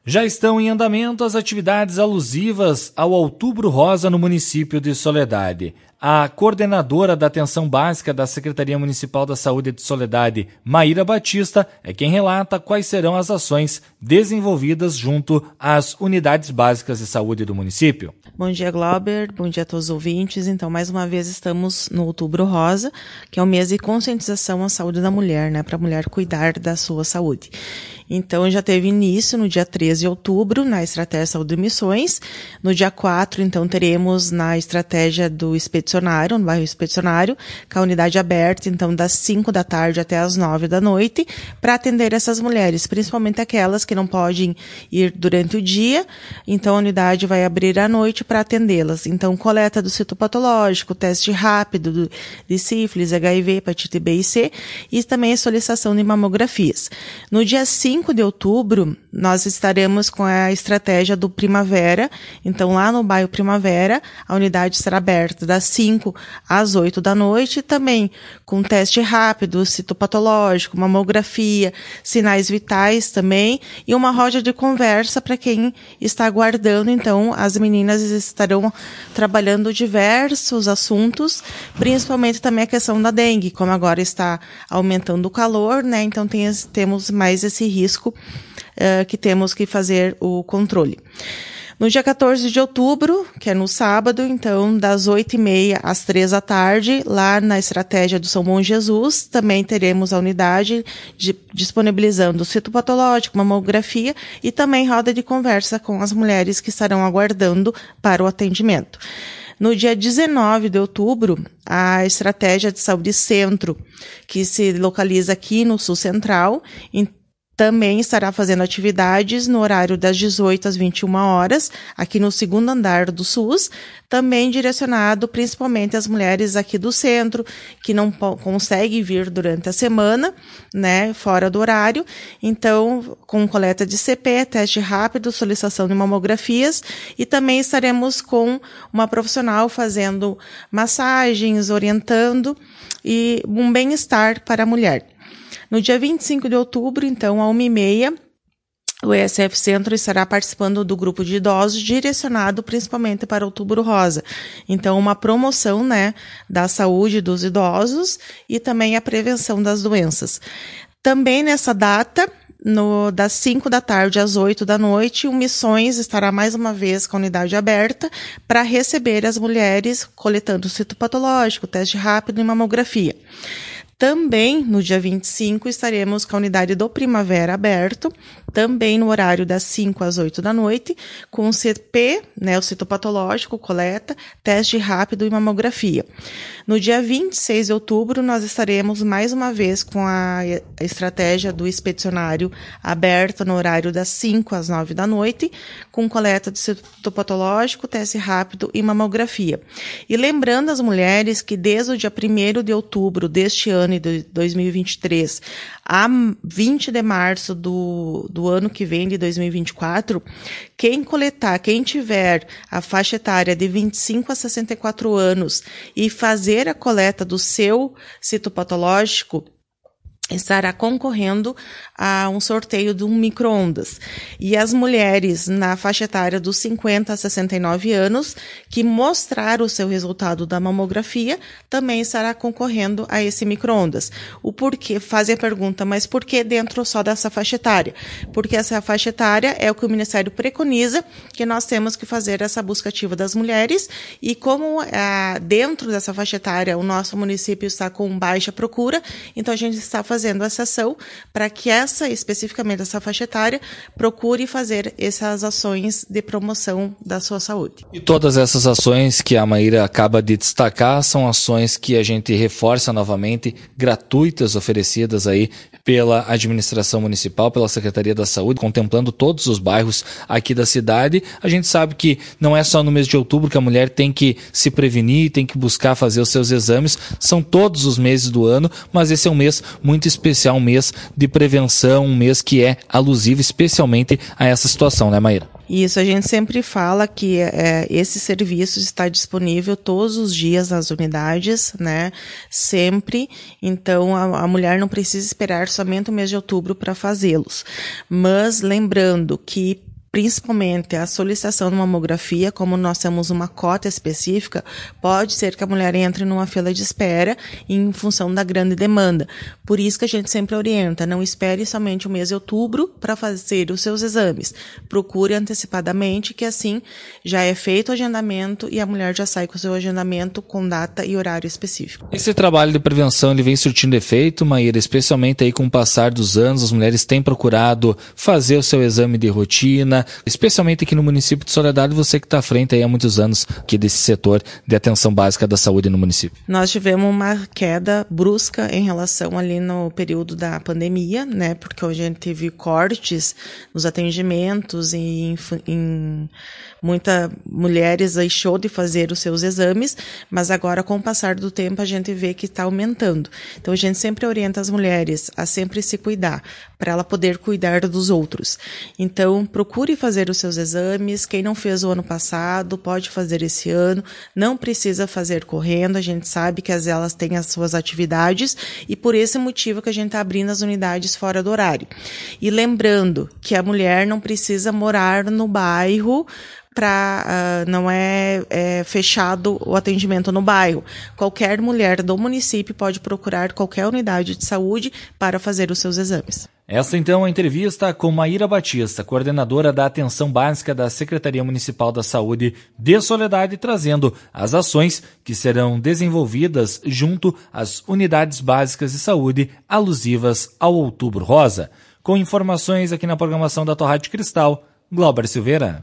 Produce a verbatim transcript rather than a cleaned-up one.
Já estão em andamento as atividades alusivas ao Outubro Rosa no município de Soledade. A coordenadora da Atenção Básica da Secretaria Municipal da Saúde de Soledade, Maíra Batista, é quem relata quais serão as ações desenvolvidas junto às unidades básicas de saúde do município. Bom dia, Glauber. Bom dia a todos os ouvintes. Então, mais uma vez estamos no Outubro Rosa, que é o mês de conscientização à saúde da mulher, né, para a mulher cuidar da sua saúde. Então, já teve início no dia treze de outubro, na Estratégia Saúde e Missões. No dia quatro, então, teremos na Estratégia do Expedicionário, no bairro Expedicionário, com a unidade aberta, então, das cinco da tarde até as nove da noite, para atender essas mulheres, principalmente aquelas que não podem ir durante o dia. Então, a unidade vai abrir à noite para atendê-las. Então, coleta do citopatológico, teste rápido de sífilis, H I V, hepatite B e C, e também a solicitação de mamografias. No dia cinco de outubro, nós estaremos com a estratégia do Primavera. Então, lá no bairro Primavera, a unidade será aberta das cinco às oito da noite, também com teste rápido, citopatológico, mamografia, sinais vitais também, e uma roda de conversa para quem está aguardando. Então, as meninas estarão trabalhando diversos assuntos, principalmente também a questão da dengue, como agora está aumentando o calor, né? Então, tem, temos mais esse risco uh, que temos que fazer o controle. No dia quatorze de outubro, que é no sábado, então, das oito e meia às três da tarde, lá na estratégia do São Bom Jesus, também teremos a unidade de, disponibilizando o citopatológico, mamografia e também roda de conversa com as mulheres que estarão aguardando para o atendimento. No dia dezenove de outubro, a estratégia de saúde centro, que se localiza aqui no Sul Central, em também estará fazendo atividades no horário das dezoito às vinte e uma horas, aqui no segundo andar do SUS, também direcionado principalmente às mulheres aqui do centro, que não conseguem vir durante a semana, né, fora do horário. Então, com coleta de C P, teste rápido, solicitação de mamografias, e também estaremos com uma profissional fazendo massagens, orientando, e um bem-estar para a mulher. No dia vinte e cinco de outubro, então, à uma e meia, o E S F Centro estará participando do grupo de idosos, direcionado principalmente para Outubro Rosa. Então, uma promoção, né, da saúde dos idosos e também a prevenção das doenças. Também nessa data, no, das cinco da tarde às oito da noite, o Missões estará mais uma vez com a unidade aberta para receber as mulheres coletando citopatológico, teste rápido e mamografia. Também, no dia vinte e cinco, estaremos com a unidade do Primavera aberto, também no horário das cinco às oito da noite, com o C P, né, o citopatológico, coleta, teste rápido e mamografia. No dia vinte e seis de outubro, nós estaremos mais uma vez com a estratégia do expedicionário aberta no horário das cinco às nove da noite, com coleta de citopatológico, teste rápido e mamografia. E lembrando as mulheres que desde o dia primeiro de outubro deste ano de dois mil e vinte e três a vinte de março do, do ano que vem, de dois mil e vinte e quatro, quem coletar, quem tiver a faixa etária de vinte e cinco a sessenta e quatro anos e fazer a coleta do seu citopatológico, estará concorrendo a um sorteio de um micro-ondas. E as mulheres na faixa etária dos cinquenta a sessenta e nove anos, que mostrar o seu resultado da mamografia, também estará concorrendo a esse micro-ondas. O porquê, fazem a pergunta, mas por que dentro só dessa faixa etária? Porque essa faixa etária é o que o Ministério preconiza, que nós temos que fazer essa busca ativa das mulheres, e como ah, dentro dessa faixa etária o nosso município está com baixa procura, então a gente está fazendo fazendo essa ação para que essa, especificamente essa faixa etária, procure fazer essas ações de promoção da sua saúde. E todas essas ações que a Maíra acaba de destacar são ações que a gente reforça novamente, gratuitas, oferecidas aí pela administração municipal, pela Secretaria da Saúde, contemplando todos os bairros aqui da cidade. A gente sabe que não é só no mês de outubro que a mulher tem que se prevenir, tem que buscar fazer os seus exames, são todos os meses do ano, mas esse é um mês muito especial, um mês de prevenção, um mês que é alusivo especialmente a essa situação, né, Maíra? Isso, a gente sempre fala que é, esse serviço está disponível todos os dias nas unidades, né, sempre, então a, a mulher não precisa esperar somente o mês de outubro para fazê-los. Mas lembrando que principalmente a solicitação de mamografia, como nós temos uma cota específica, pode ser que a mulher entre numa fila de espera em função da grande demanda. Por isso que a gente sempre orienta, não espere somente o mês de outubro para fazer os seus exames. Procure antecipadamente, que assim já é feito o agendamento e a mulher já sai com o seu agendamento com data e horário específico. Esse trabalho de prevenção ele vem surtindo efeito, Maíra, especialmente aí com o passar dos anos, as mulheres têm procurado fazer o seu exame de rotina, especialmente aqui no município de Soledade, você que está à frente aí há muitos anos aqui desse setor de atenção básica da saúde no município. Nós tivemos uma queda brusca em relação ali no período da pandemia, né, porque a gente teve cortes nos atendimentos e em, em muitas mulheres deixou de fazer os seus exames, mas agora com o passar do tempo a gente vê que está aumentando. Então a gente sempre orienta as mulheres a sempre se cuidar, para ela poder cuidar dos outros. Então procure fazer os seus exames, quem não fez o ano passado pode fazer esse ano, não precisa fazer correndo, a gente sabe que as elas têm as suas atividades e por esse motivo que a gente está abrindo as unidades fora do horário. E lembrando que a mulher não precisa morar no bairro para uh, não é, é fechado o atendimento no bairro. Qualquer mulher do município pode procurar qualquer unidade de saúde para fazer os seus exames. Esta então é a entrevista com Maíra Batista, coordenadora da Atenção Básica da Secretaria Municipal da Saúde de Soledade, trazendo as ações que serão desenvolvidas junto às unidades básicas de saúde alusivas ao Outubro Rosa. Com informações aqui na programação da tua Rádio Cristal, Glauber Silveira.